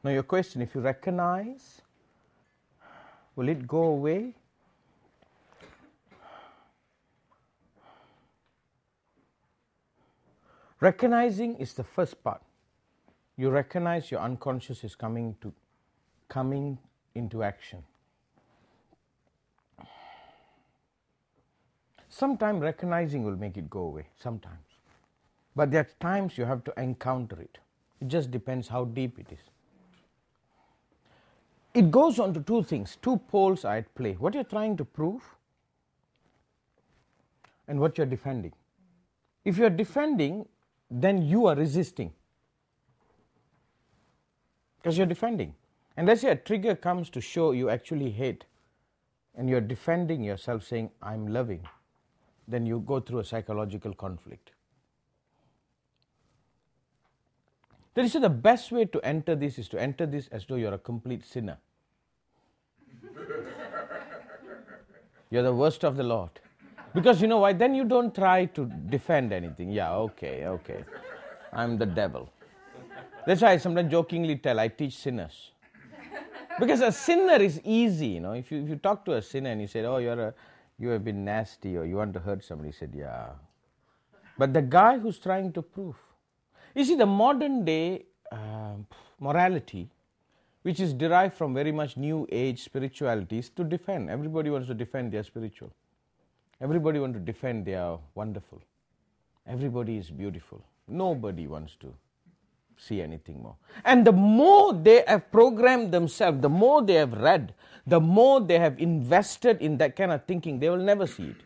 Now your question, if you recognize, will it go away? Recognizing is the first part. You recognize your unconscious is coming into action. Sometimes recognizing will make it go away, sometimes. But there are times you have to encounter it. It just depends how deep it is. It goes on to two things, two poles are at play. What you're trying to prove and what you're defending. If you're defending, then you are resisting. Because you're defending. And let's say a trigger comes to show you actually hate, and you're defending yourself saying, I'm loving, then you go through a psychological conflict. Then you say the best way to enter this is to enter this as though you're a complete sinner. You're the worst of the lot. Because you know why? Then you don't try to defend anything. Yeah, okay. I'm the devil. That's why I sometimes jokingly tell, I teach sinners. Because a sinner is easy, you know. If you talk to a sinner and you say, oh, you have been nasty, or you want to hurt somebody, he said, yeah. But the guy who's trying to prove. You see, the modern day morality, which is derived from very much new age spirituality, is to defend. Everybody wants to defend their spiritual. Everybody wants to defend their wonderful. Everybody is beautiful. Nobody wants to see anything more. And the more they have programmed themselves, the more they have read, the more they have invested in that kind of thinking, they will never see it.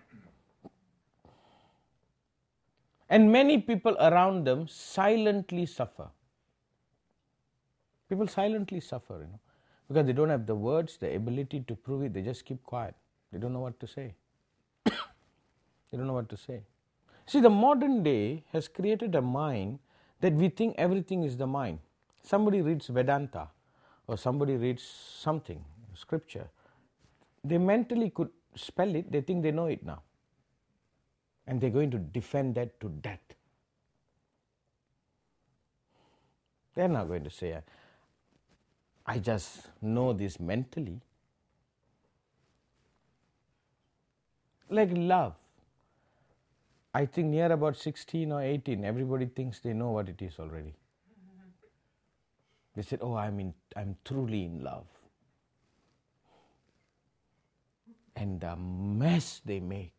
And many people around them silently suffer. People silently suffer, you know, because they don't have the words, the ability to prove it. They just keep quiet. They don't know what to say. They don't know what to say. See, the modern day has created a mind that we think everything is the mind. Somebody reads Vedanta or somebody reads something, scripture. They mentally could spell it. They think they know it now. And they're going to defend that to death. They're not going to say, I just know this mentally. Like love. I think near about 16 or 18, everybody thinks they know what it is already. They said, oh, I'm truly in love. And the mess they make.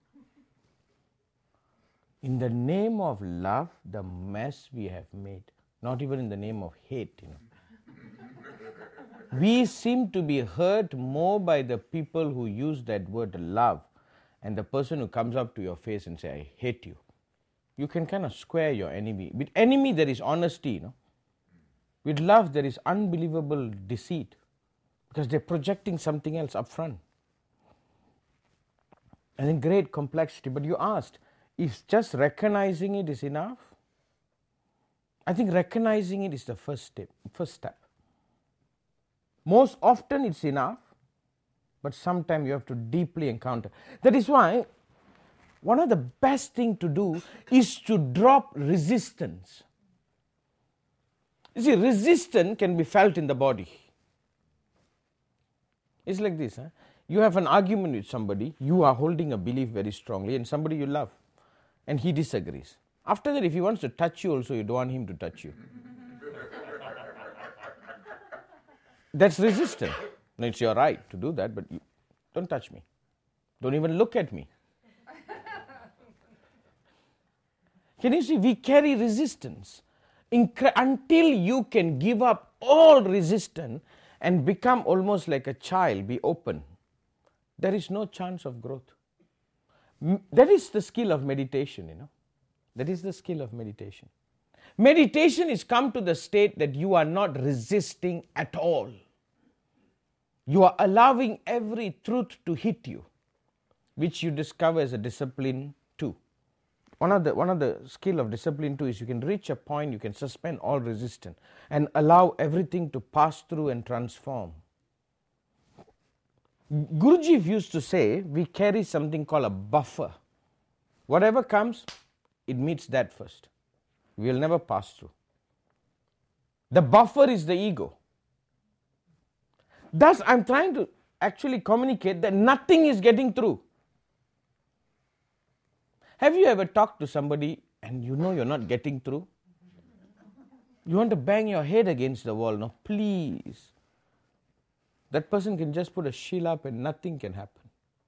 In the name of love, the mess we have made. Not even in the name of hate, you know. We seem to be hurt more by the people who use that word love and the person who comes up to your face and say, I hate you. You can kind of square your enemy. With enemy there is honesty, you know. With love there is unbelievable deceit because they're projecting something else up front. And then great complexity. But you asked, if just recognizing it is enough? I think recognizing it is the first step. Most often it's enough, but sometimes you have to deeply encounter. That is why one of the best things to do is to drop resistance. You see, resistance can be felt in the body. It's like this. You have an argument with somebody, you are holding a belief very strongly, and somebody you love, and he disagrees. After that, if he wants to touch you also, you don't want him to touch you. That's resistance. No, it's your right to do that, but you don't touch me. Don't even look at me. Can you see, we carry resistance. Until you can give up all resistance and become almost like a child, be open, there is no chance of growth. That is the skill of meditation, you know. That is the skill of meditation. Meditation is come to the state that you are not resisting at all. You are allowing every truth to hit you, which you discover as a discipline too. One of the skill of discipline too is you can reach a point, you can suspend all resistance and allow everything to pass through and transform. Guruji used to say, we carry something called a buffer. Whatever comes, it meets that first. We will never pass through. The buffer is the ego. Thus, I'm trying to actually communicate that nothing is getting through. Have you ever talked to somebody and you know you're not getting through? You want to bang your head against the wall. No, please. That person can just put a shield up and nothing can happen.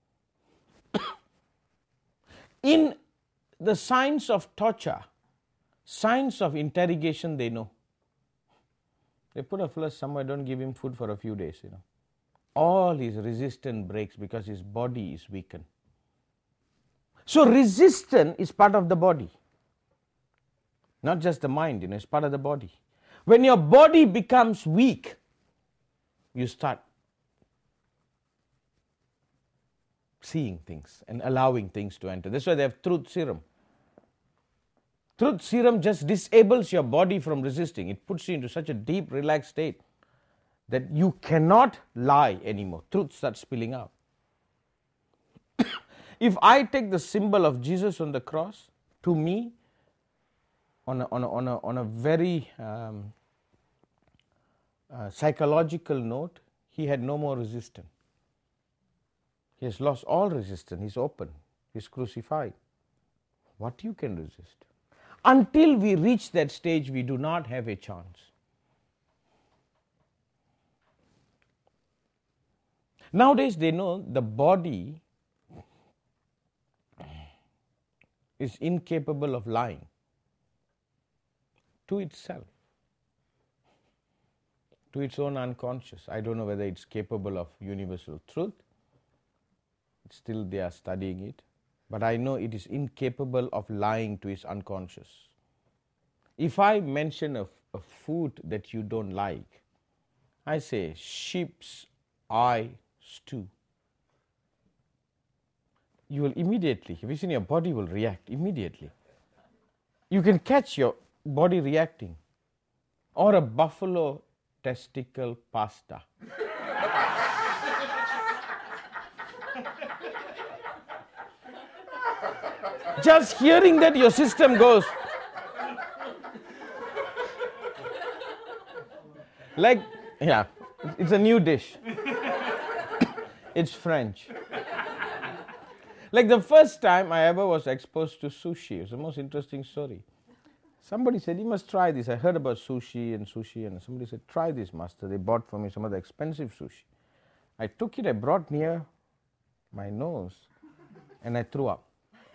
In the science of torture, science of interrogation, they know. They put a fellow somewhere, don't give him food for a few days, All his resistance breaks because his body is weakened. So resistance is part of the body. Not just the mind, it's part of the body. When your body becomes weak, you start seeing things and allowing things to enter. That's why they have truth serum. Truth serum just disables your body from resisting. It puts you into such a deep, relaxed state that you cannot lie anymore. Truth starts spilling out. If I take the symbol of Jesus on the cross, to me, on a very psychological note, he had no more resistance. He has lost all resistance. He's open. He's crucified. What you can resist? Until we reach that stage, we do not have a chance. Nowadays, they know the body is incapable of lying to itself, to its own unconscious. I don't know whether it's capable of universal truth. Still they are studying it. But I know it is incapable of lying to its unconscious. If I mention a food that you don't like, I say sheep's eye stew. You will immediately, have you seen your body will react immediately. You can catch your body reacting. Or a buffalo testicle pasta. Just hearing that, your system goes. Like, yeah, it's a new dish. It's French. Like the first time I ever was exposed to sushi, it was the most interesting story. Somebody said, you must try this. I heard about sushi, and somebody said, try this, master. They bought for me some of the expensive sushi. I took it, I brought near my nose, and I threw up.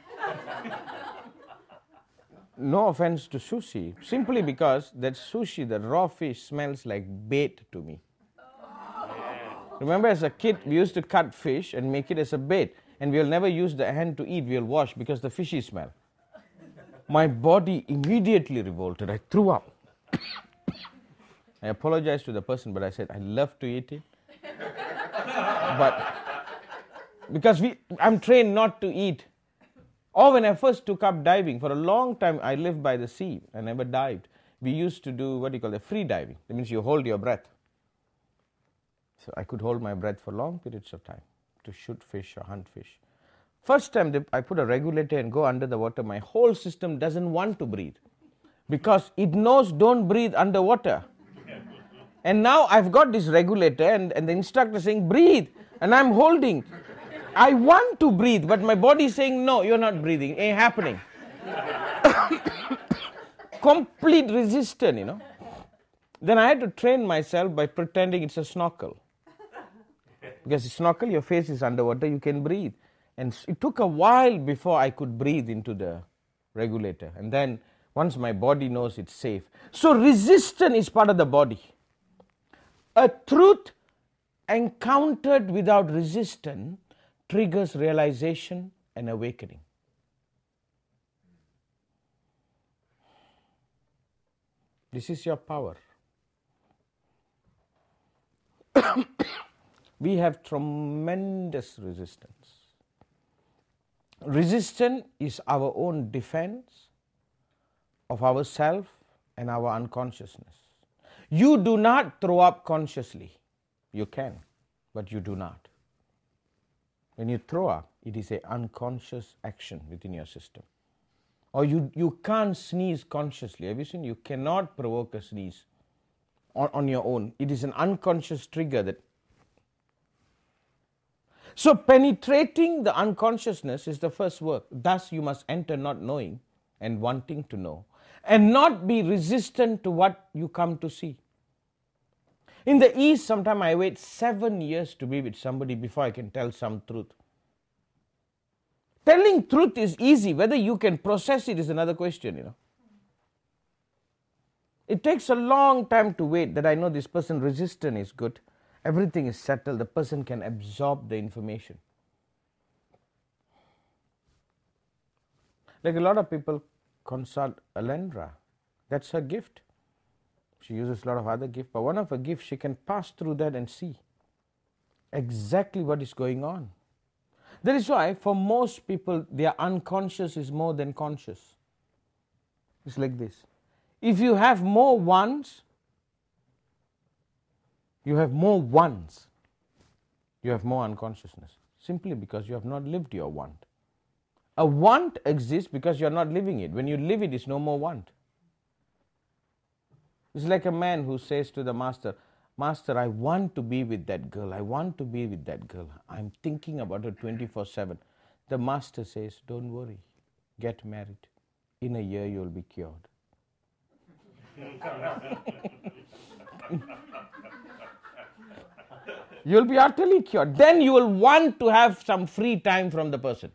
No offense to sushi, simply because that sushi, the raw fish, smells like bait to me. Remember, as a kid, we used to cut fish and make it as a bait, and we'll never use the hand to eat, we'll wash because the fishy smell. My body immediately revolted. I threw up. I apologized to the person, but I said, I love to eat it. But because I'm trained not to eat. Or when I first took up diving, for a long time I lived by the sea. I never dived. We used to do what you call free diving. That means you hold your breath. So I could hold my breath for long periods of time to shoot fish or hunt fish. First time I put a regulator and go under the water, my whole system doesn't want to breathe because it knows don't breathe underwater. And now I've got this regulator and the instructor saying breathe, and I'm holding. I want to breathe, but my body is saying, no, you're not breathing. Ain't happening. Complete resistance, Then I had to train myself by pretending it's a snorkel. Because a snorkel, your face is underwater, you can breathe. And it took a while before I could breathe into the regulator. And then once my body knows it's safe. So resistance is part of the body. A truth encountered without resistance triggers realization and awakening. This is your power. We have tremendous resistance. Resistance is our own defense of ourself and our unconsciousness. You do not throw up consciously. You can, but you do not. When you throw up, it is an unconscious action within your system. Or you can't sneeze consciously. Have you seen? You cannot provoke a sneeze. on your own. It is an unconscious trigger that. So penetrating the unconsciousness is the first work. Thus you must enter not knowing and wanting to know, and not be resistant to what you come to see. In the East, sometimes I wait 7 years to be with somebody before I can tell some truth. Telling truth is easy. Whether you can process it is another question, It takes a long time to wait that I know this person resistant is good. Everything is settled. The person can absorb the information. Like a lot of people consult Alendra. That's her gift. She uses a lot of other gifts, but one of her gifts, she can pass through that and see exactly what is going on. That is why for most people, their unconscious is more than conscious. It's like this. If you have more wants, you have more unconsciousness, simply because you have not lived your want. A want exists because you are not living it. When you live it, it's no more want. It's like a man who says to the master, Master, I want to be with that girl. I want to be with that girl. I'm thinking about her 24/7. The master says, don't worry. Get married. In a year, you'll be cured. You'll be utterly cured. Then you will want to have some free time from the person.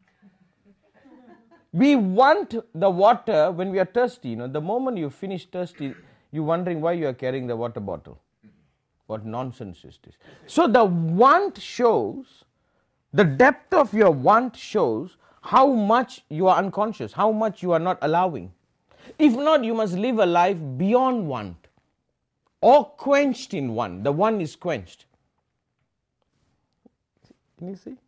We want the water when we are thirsty. The moment you finish thirsty, you're wondering why you are carrying the water bottle. What nonsense is this? So the want shows, the depth of your want shows how much you are unconscious, how much you are not allowing. If not, you must live a life beyond want or quenched in one. The one is quenched. Can you see?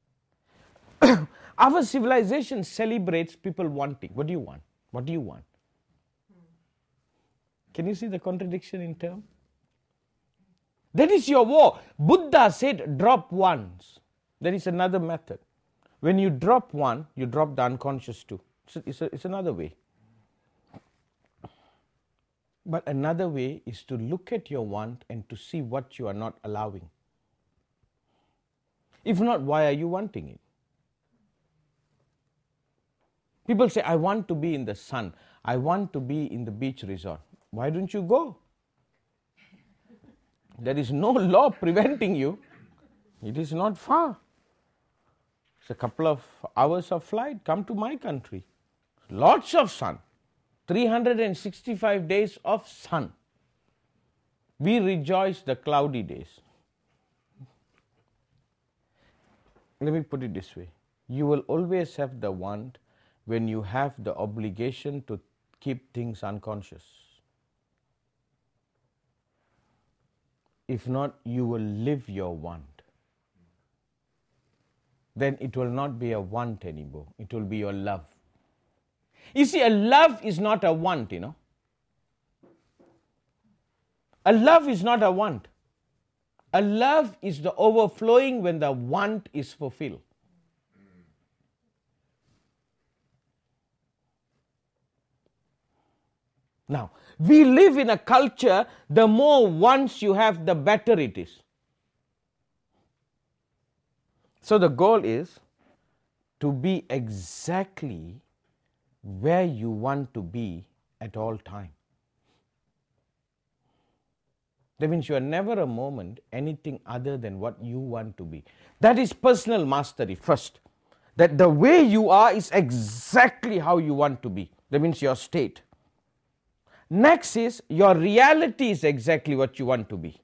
Our civilization celebrates people wanting. What do you want? What do you want? Can you see the contradiction in term? That is your war. Buddha said drop ones. There is another method. When you drop one, you drop the unconscious too. It's another way. But another way is to look at your want and to see what you are not allowing. If not, why are you wanting it? People say, I want to be in the sun. I want to be in the beach resort. Why don't you go? There is no law preventing you. It is not far. It's a couple of hours of flight. Come to my country. Lots of sun. 365 days of sun. We rejoice the cloudy days. Let me put it this way. You will always have the want when you have the obligation to keep things unconscious. If not, you will live your want. Then it will not be a want anymore. It will be your love. You see, a love is not a want, A love is not a want. A love is the overflowing when the want is fulfilled. Now, we live in a culture, the more wants you have, the better it is. So the goal is to be exactly where you want to be at all time. That means you are never a moment anything other than what you want to be. That is personal mastery first. That the way you are is exactly how you want to be. That means your state. Next is your reality is exactly what you want to be.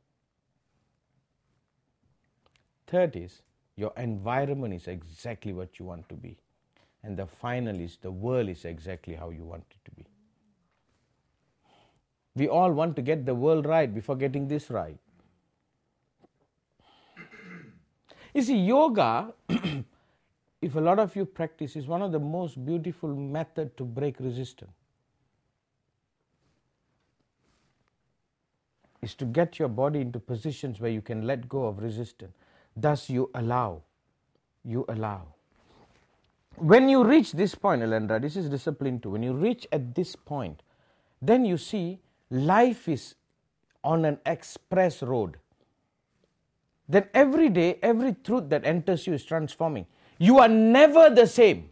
Third is your environment is exactly what you want to be. And the final is the world is exactly how you want it to be. We all want to get the world right before getting this right. You see, yoga, if a lot of you practice, is one of the most beautiful methods to break resistance. Is to get your body into positions where you can let go of resistance. Thus you allow. You allow. When you reach this point, Alendra, this is discipline too. When you reach at this point, then you see life is on an express road, then every day, every truth that enters you is transforming. You are never the same.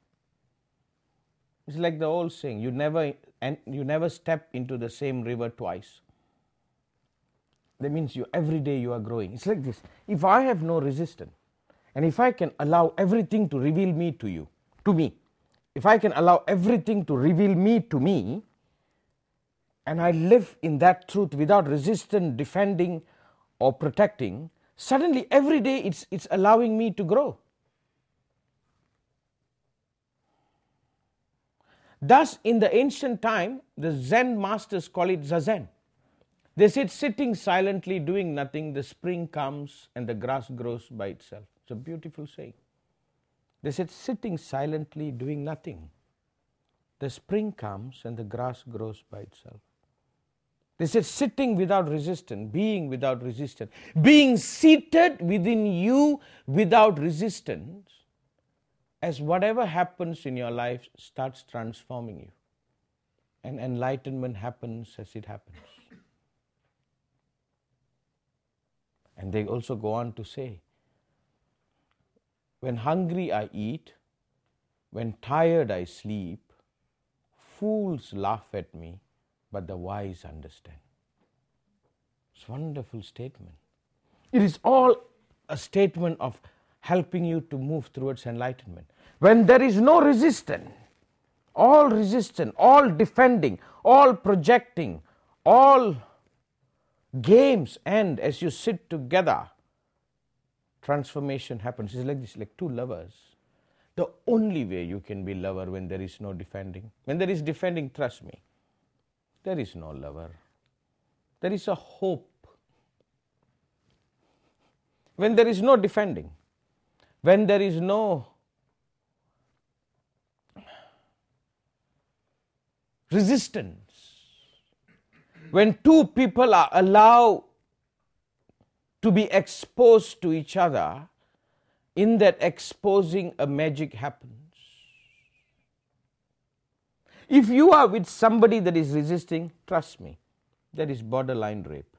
It's like the old saying, you never step into the same river twice. That means every day you are growing. It's like this. If I have no resistance, and if I can allow everything to reveal me to me, if I can allow everything to reveal me to me, and I live in that truth without resistance, defending or protecting, suddenly every day it's allowing me to grow. Thus, in the ancient time, the Zen masters call it Zazen. They said, sitting silently, doing nothing, the spring comes and the grass grows by itself. It's a beautiful saying. They said, sitting silently, doing nothing, the spring comes and the grass grows by itself. They said, sitting without resistance, being without resistance, being seated within you without resistance, as whatever happens in your life starts transforming you. And enlightenment happens as it happens. And they also go on to say, when hungry I eat, when tired I sleep, fools laugh at me, but the wise understand. It's a wonderful statement. It is all a statement of helping you to move towards enlightenment. When there is no resistance, all defending, all projecting, all games end as you sit together, transformation happens. It's like this, like two lovers. The only way you can be lover when there is no defending. When there is defending, trust me, there is no lover. There is a hope. When there is no defending, when there is no resistance, when two people are allowed to be exposed to each other, in that exposing a magic happens. If you are with somebody that is resisting, trust me, that is borderline rape.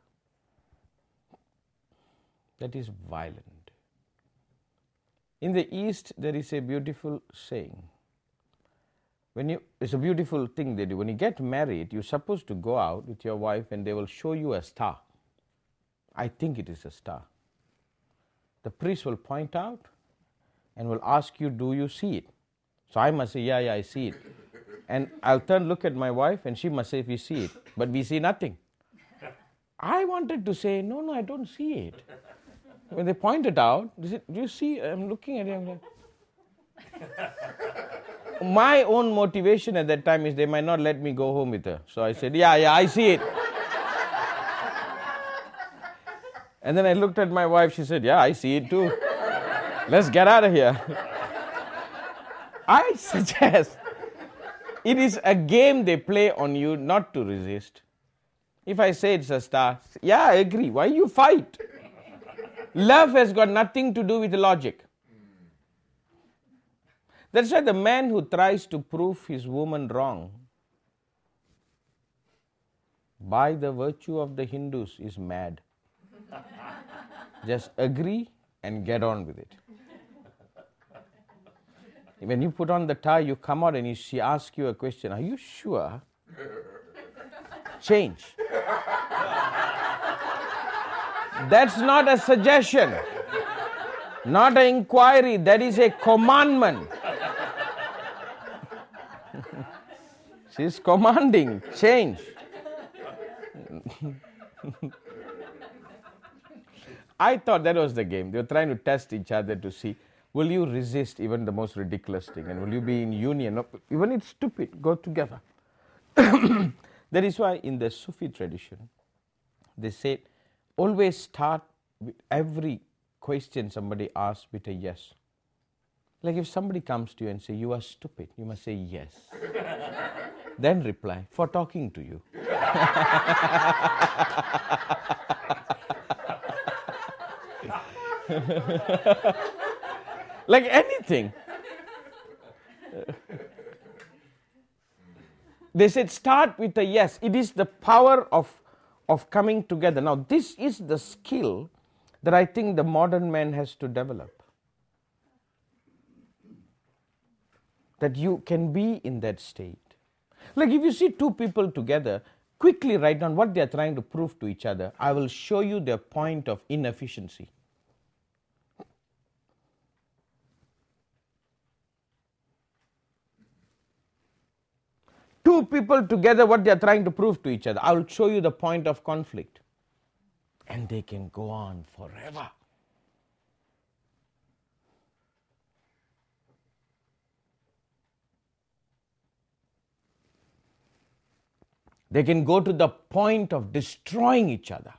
That is violent. In the East, there is a beautiful saying. It's a beautiful thing they do. When you get married, you're supposed to go out with your wife and they will show you a star. I think it is a star. The priest will point out and will ask you, do you see it? So I must say, yeah, I see it. And I'll look at my wife and she must say, we see it. But we see nothing. I wanted to say, no, I don't see it. When they pointed out, they said, do you see? I'm looking at it. I'm like, my own motivation at that time is they might not let me go home with her. So I said, yeah, I see it. And then I looked at my wife. She said, yeah, I see it too. Let's get out of here. I suggest it is a game they play on you not to resist. If I say it's a star, yeah, I agree. Why you fight? Love has got nothing to do with logic. That's why the man who tries to prove his woman wrong by the virtue of the Hindus is mad. Just agree and get on with it. When you put on the tie, you come out and she asks you a question. Are you sure? Change. That's not a suggestion, not an inquiry. That is a commandment. She's commanding change. I thought that was the game. They were trying to test each other to see, will you resist even the most ridiculous thing? And will you be in union? Even it's stupid, go together. That is why in the Sufi tradition, they say, always start with every question somebody asks with a yes. Like if somebody comes to you and say, you are stupid, you must say yes. Then reply, for talking to you. Like anything. They said start with a yes. It is the power of of coming together. Now, this is the skill that I think the modern man has to develop. That you can be in that state. Like if you see two people together, quickly write down what they are trying to prove to each other. I will show you their point of inefficiency. Two people together, what they are trying to prove to each other. I will show you the point of conflict. And they can go on forever. They can go to the point of destroying each other.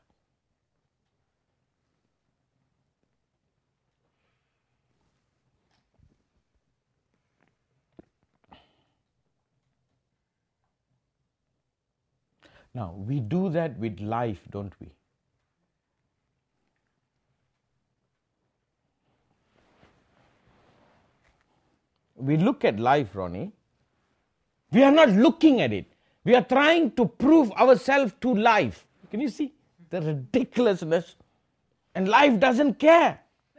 Now, we do that with life, don't we? We look at life, Ronnie. We are not looking at it. We are trying to prove ourselves to life. Can you see the ridiculousness? And life doesn't care.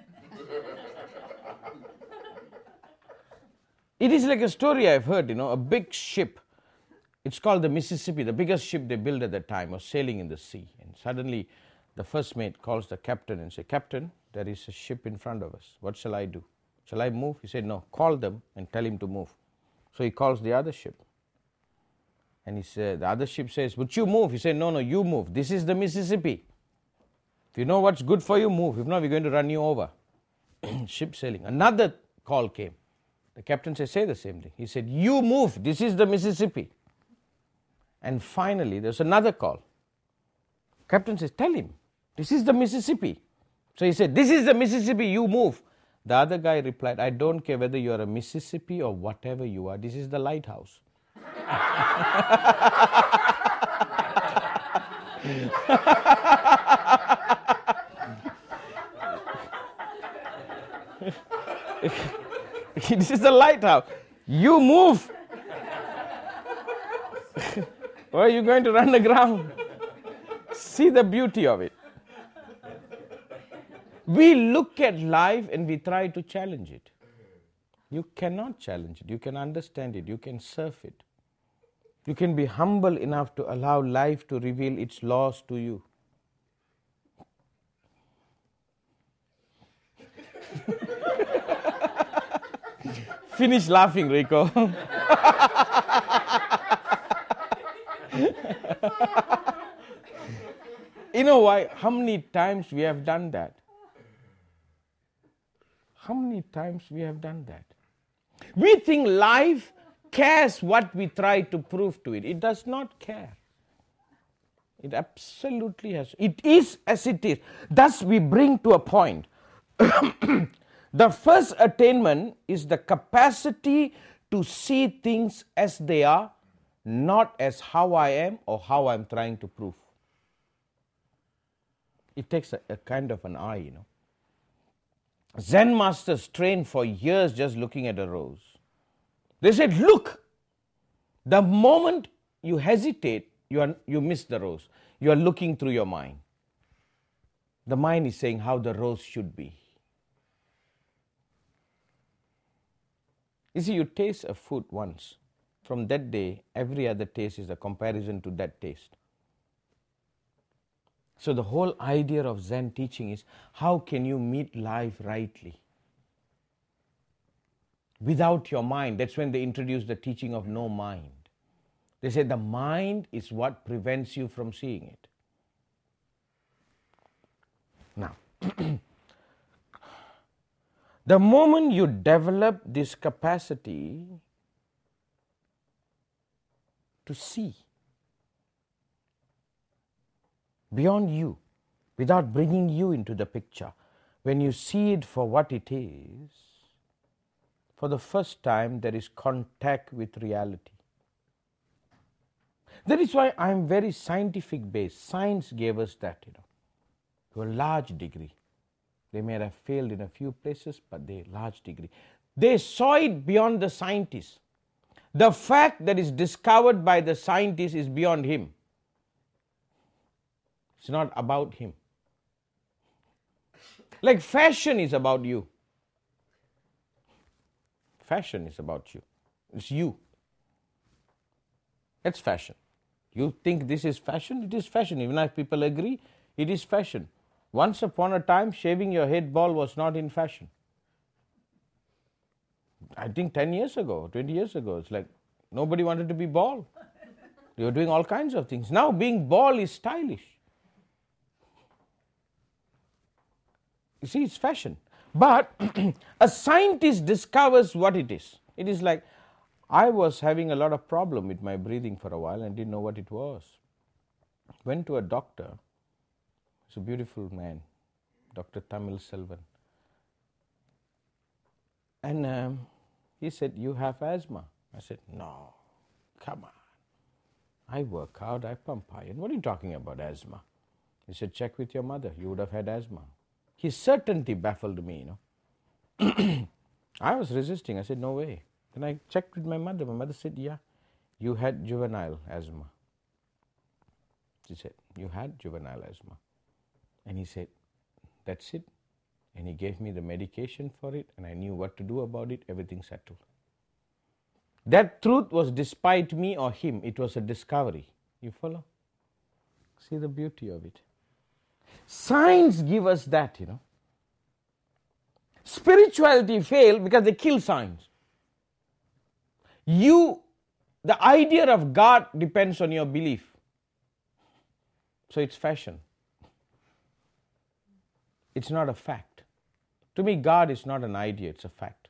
It is like a story I've heard, a big ship. It's called the Mississippi, the biggest ship they built at that time was sailing in the sea. And suddenly the first mate calls the captain and says, Captain, there is a ship in front of us. What shall I do? Shall I move? He said, no, call them and tell him to move. So he calls the other ship. And he said, the other ship says, would you move? He said, no, you move. This is the Mississippi. If you know what's good for you, move. If not, we're going to run you over. Ship sailing. Another call came. The captain said, say the same thing. He said, you move. This is the Mississippi. And finally, there's another call. Captain says, tell him, this is the Mississippi. So he said, this is the Mississippi, you move. The other guy replied, I don't care whether you are a Mississippi or whatever you are. This is the lighthouse. This is the lighthouse. You move. Or are you going to run aground? See the beauty of it. We look at life and we try to challenge it. You cannot challenge it. You can understand it. You can surf it. You can be humble enough to allow life to reveal its laws to you. Finish laughing, Rico. You know why? How many times we have done that? How many times we have done that? We think life cares what we try to prove to it. It does not care. It absolutely has. It is as it is. Thus we bring to a point. The first attainment is the capacity to see things as they are, not as how I am or how I'm trying to prove. It takes a kind of an eye, Zen masters trained for years just looking at a rose. They said, look, the moment you hesitate, you miss the rose. You are looking through your mind. The mind is saying how the rose should be. You see, you taste a food once. From that day, every other taste is a comparison to that taste. So the whole idea of Zen teaching is, how can you meet life rightly? Without your mind. That's when they introduced the teaching of no mind. They said the mind is what prevents you from seeing it. Now, the moment you develop this capacity to see beyond you, without bringing you into the picture, when you see it for what it is, for the first time there is contact with reality. That is why I am very scientific based. Science gave us that, to a large degree. They may have failed in a few places, but they large degree. They saw it beyond the scientist. The fact that is discovered by the scientist is beyond him. It's not about him. Like fashion is about you. Fashion is about you. It's you. That's fashion. You think this is fashion? It is fashion. Even if people agree, it is fashion. Once upon a time, shaving your head bald was not in fashion. I think 10 years ago, 20 years ago, it's like nobody wanted to be bald. They were doing all kinds of things. Now being bald is stylish. You see, it's fashion. But a scientist discovers what it is. It is like, I was having a lot of problem with my breathing for a while and didn't know what it was. Went to a doctor. He's a beautiful man, Dr. Tamil Selvan. And he said, you have asthma. I said, no, come on. I work out, I pump iron. What are you talking about, asthma? He said, check with your mother. You would have had asthma. His certainty baffled me, I was resisting. I said, no way. Then I checked with my mother. My mother said, yeah, you had juvenile asthma. She said, you had juvenile asthma. And he said, that's it. And he gave me the medication for it, and I knew what to do about it. Everything settled. That truth was despite me or him. It was a discovery. You follow? See the beauty of it. Science gives us that, Spirituality failed because they kill science. The idea of God depends on your belief. So it's fashion. It's not a fact. To me, God is not an idea, it's a fact.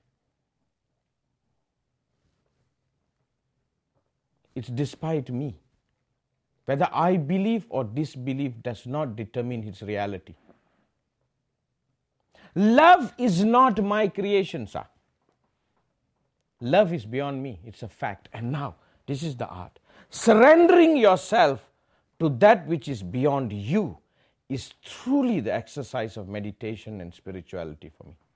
It's despite me. Whether I believe or disbelieve does not determine its reality. Love is not my creation, sir. Love is beyond me. It's a fact. And now, this is the art. Surrendering yourself to that which is beyond you is truly the exercise of meditation and spirituality for me.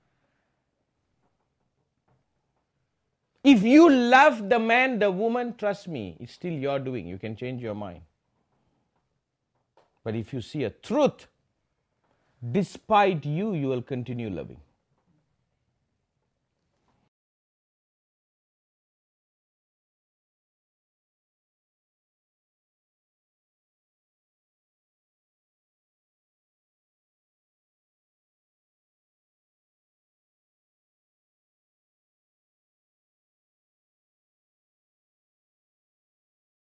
If you love the man, the woman, trust me, it's still your doing. You can change your mind. But if you see a truth, despite you, you will continue loving.